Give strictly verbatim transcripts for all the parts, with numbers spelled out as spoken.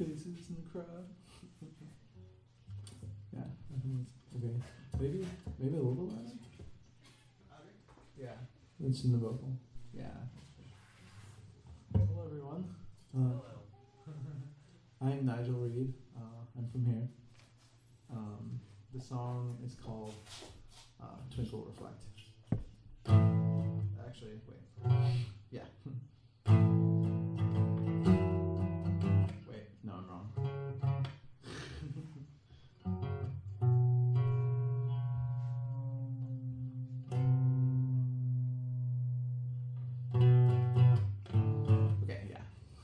faces in the crowd. Yeah, I think it's okay. Maybe, maybe a little bit louder. Yeah, it's in the vocal. Yeah. Hello, everyone. Uh, I'm Nigel Reed. Uh, I'm from here. Um, the song is called uh, Twinkle Reflect. Actually, wait. Yeah. Wait, no, I'm wrong. Okay, yeah.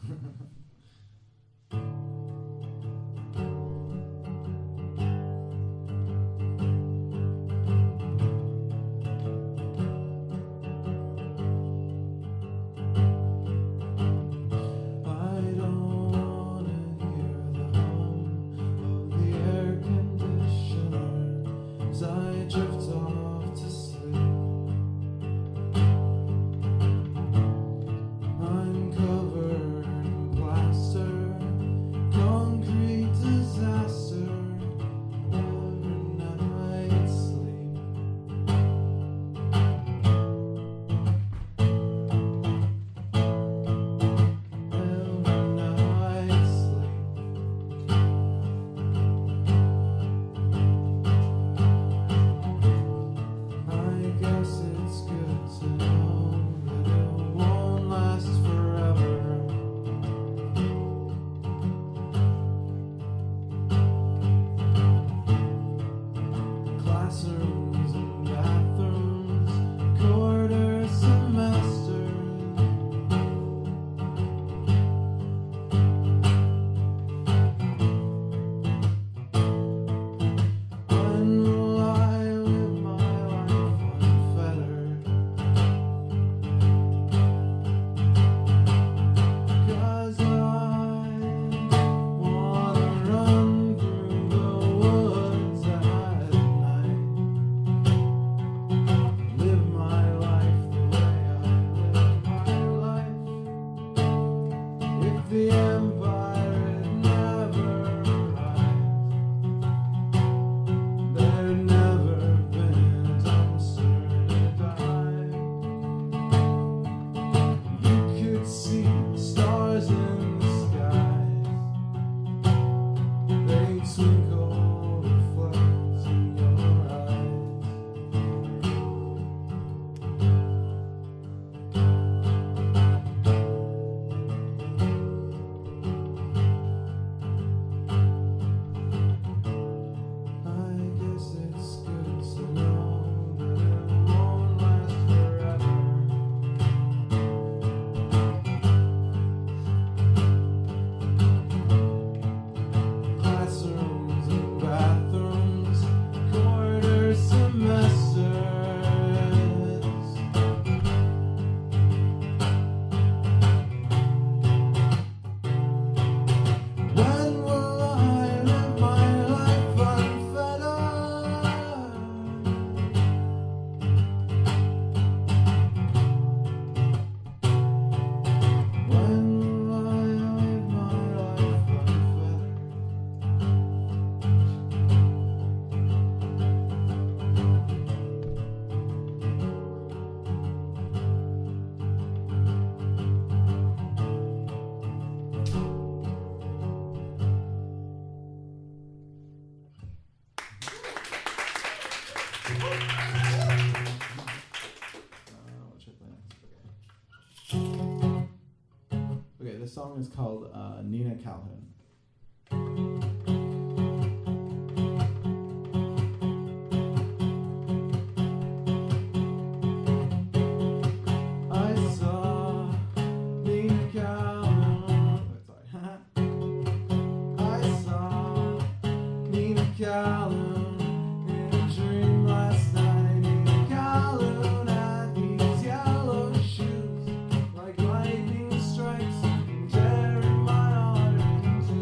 This song is called uh, Nina Calhoun. I saw Nina Calhoun. Oh, sorry. I saw Nina Calhoun in a dream last night. Nina Calhoun had these yellow shoes like lightning strikes. Jeremiah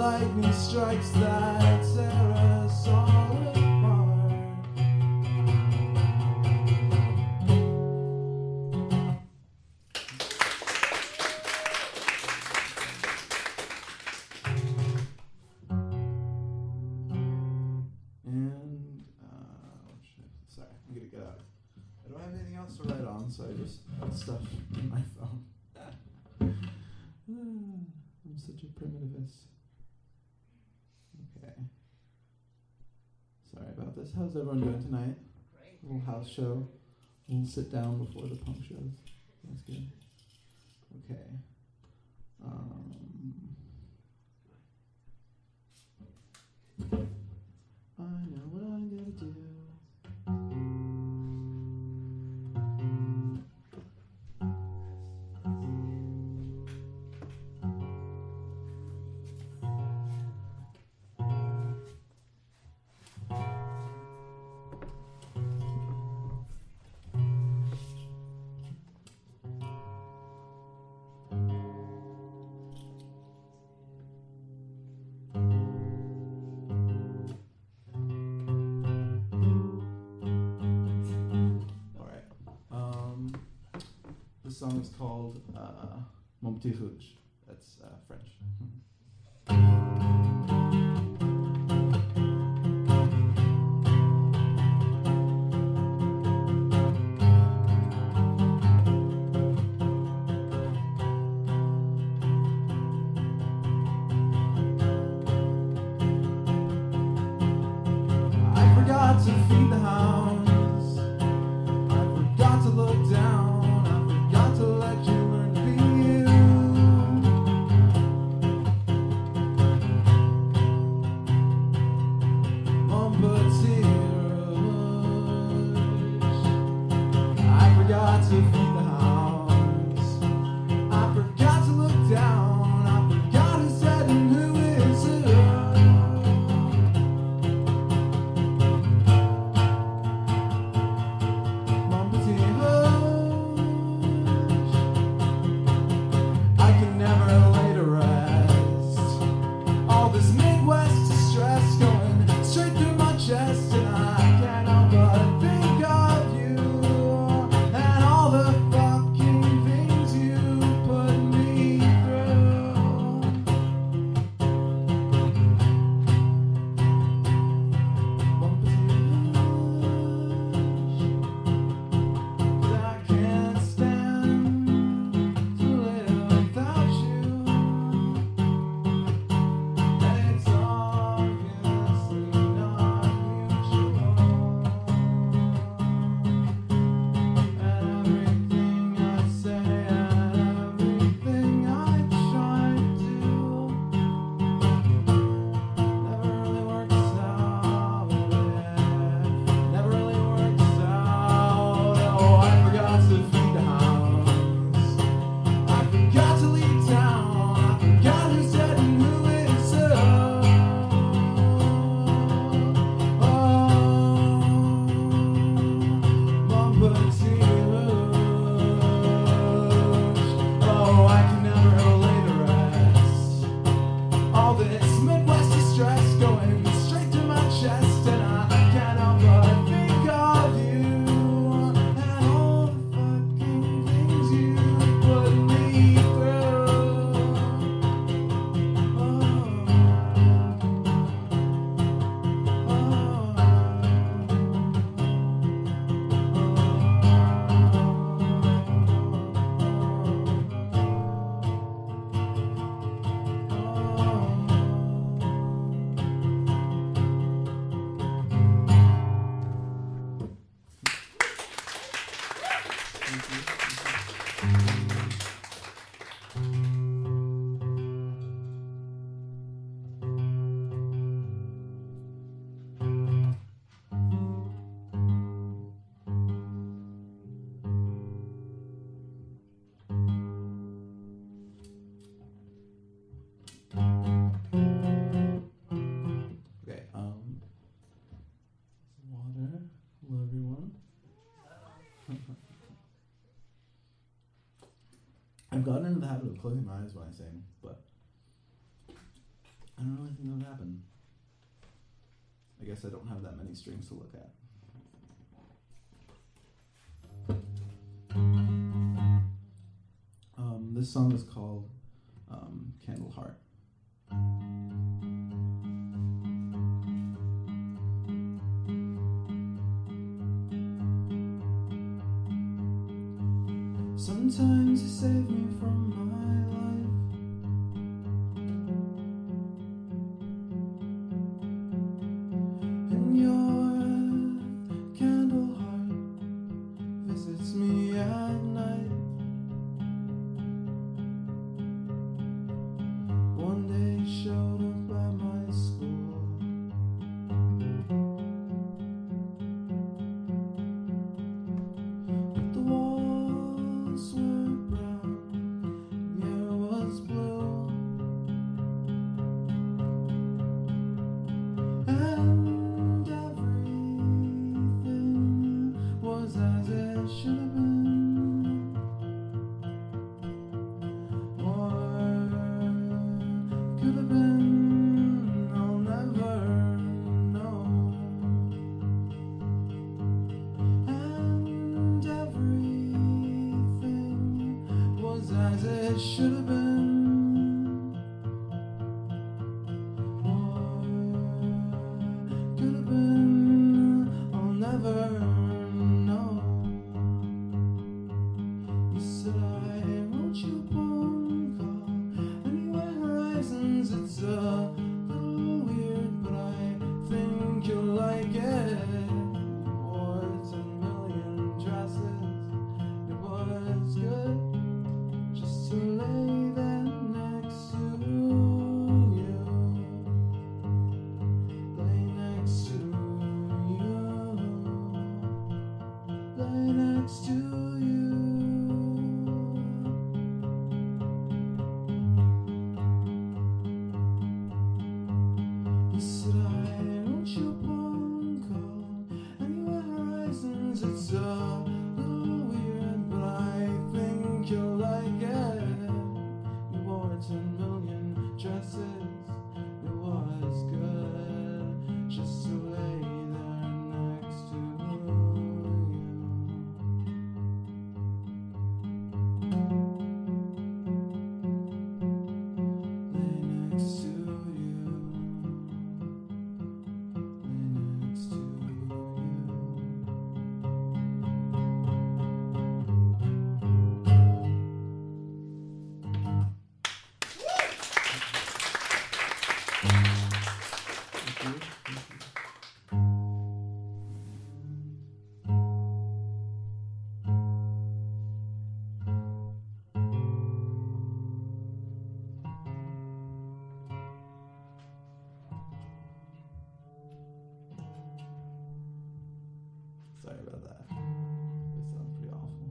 lightning strikes that tear us all apart. And, uh, sorry, I'm gonna get out. I don't have anything else to write on, so I just put stuff in my phone. I'm such a primitivist. Okay. Sorry about this. How's everyone doing tonight? Great. A little house show. We'll sit down before the punk shows. That's good. Okay. Um, I know what I'm gonna do. The song is called uh, Mon Petit Rouge. That's uh, French. I forgot to feed the hounds. I forgot to look down. To let you learn to be you. Mon petit rouge. I forgot to feed the hounds. I forgot to look down. I forgot who said and who is who. Mon petit rouge. Never lay to rest. All this Midwest distress going straight through my chest, and I can't help but think of you and all the fucking things you put me through. Mon petit rouge, 'cause I can't stand to live without you. It's obviously not mutual. And everything I say and everything I try to never really works out. Yeah. Never really works out. Oh, I forgot to feed the hounds. I forgot to leave town. I forgot who said and who is who. Oh, Mon petit rouge. Oh, I can never lay to rest. All this Midwest distress going straight to my chest, and I can't help but think of you and all the fucking things you put me through. Oh, okay, um, some water. Hello, everyone. I've gotten into the habit of closing my eyes when I sing, but I don't really think that would happen. I guess I don't have that many strings to look at. Um, this song is called um, Candle Heart. Sometimes you save me from my life. And your candle heart visits me at night. One day showed up at my school. But the walls were brown, the air was blue, and everything was as it should have been. Or could have been, I'll never know. And everything was as it should have been. Or could have been, I'll never know. You said I wrote you a poem called Anywhere Horizons. It's a little weird, but I think you'll like it. You wore ten million dresses. It was good just to lay there next to you. Lay next to you. Lay next to you. You said I wrote you a poem called Anywhere Horizons. It's a little weird, but I think you'll like it. You wore ten million dresses. It was good just to lay there next to you. Lay next to you. Lay next to you. Thank you. Sorry about that. It sounds pretty awful.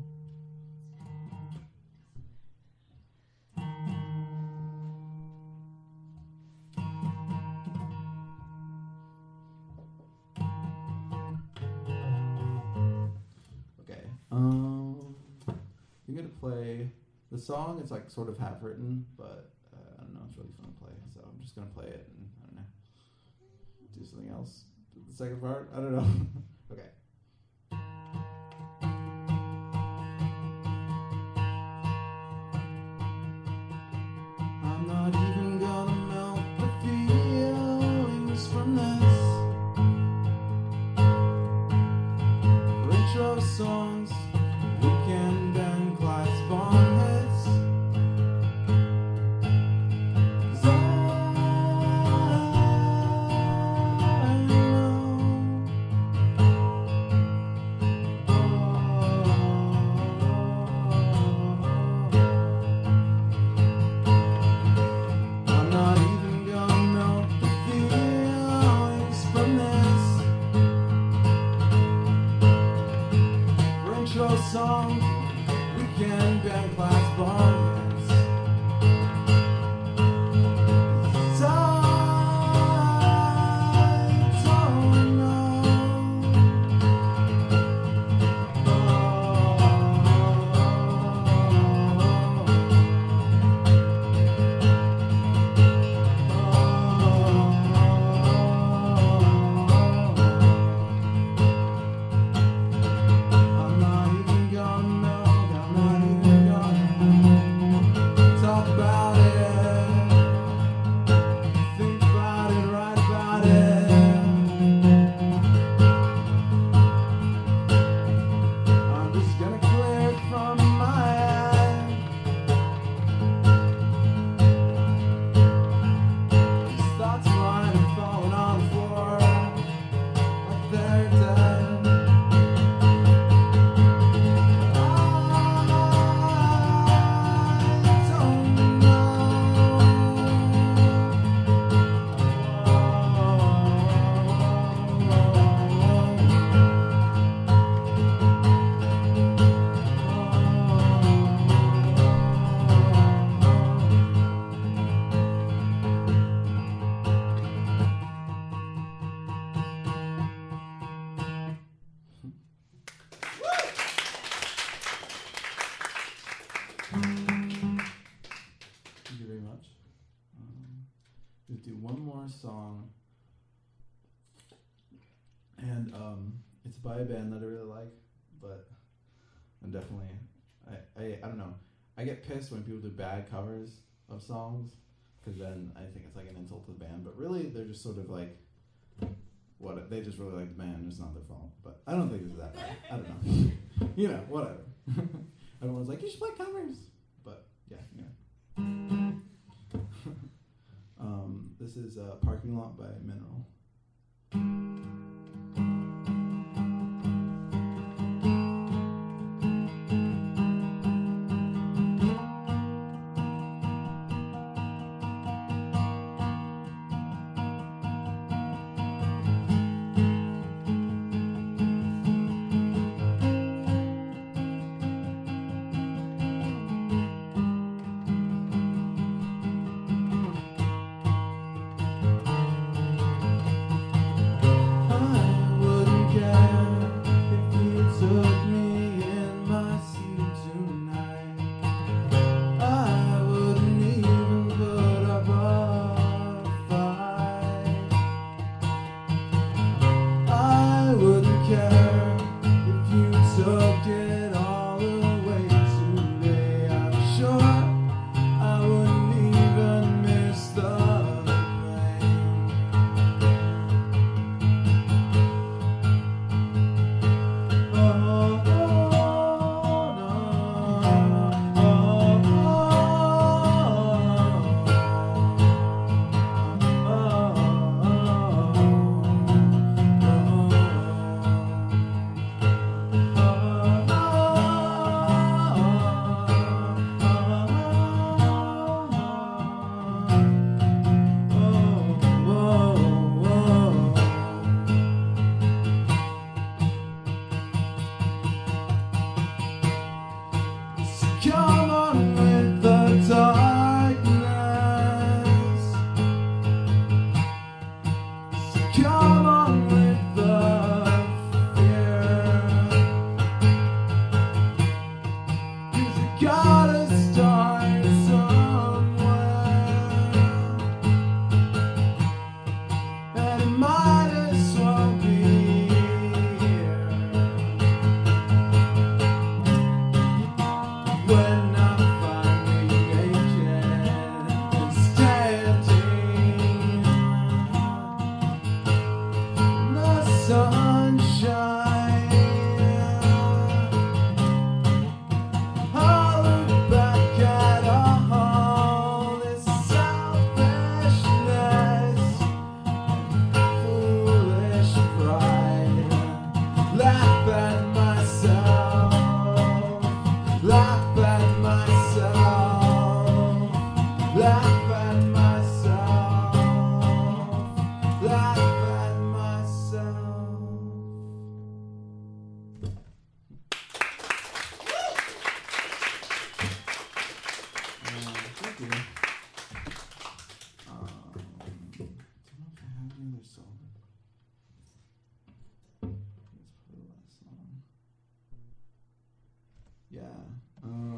Okay. Um, I'm gonna play the song. It's like sort of half written, but uh, I don't know. It's really fun to play, so I'm just gonna play it and I don't know, do something else. The second part, I don't know. Okay. I'm not even gonna melt the feelings from this retro songs, weekend and class bond hits. 'Cause I know Thank you very much. Um, let's do one more song. And um, it's by a band that I really like, but I'm definitely, I, I, I don't know. I get pissed when people do bad covers of songs, because then I think it's like an insult to the band. But really, they're just sort of like, what they just really like the band. It's not their fault. But I don't think it's that bad. I don't know. You know, whatever. Everyone's like, you should play covers. But yeah, yeah. um, this is uh, Parking Lot by Mineral.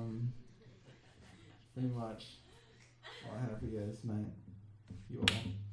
Pretty much all I have for you guys tonight. You all.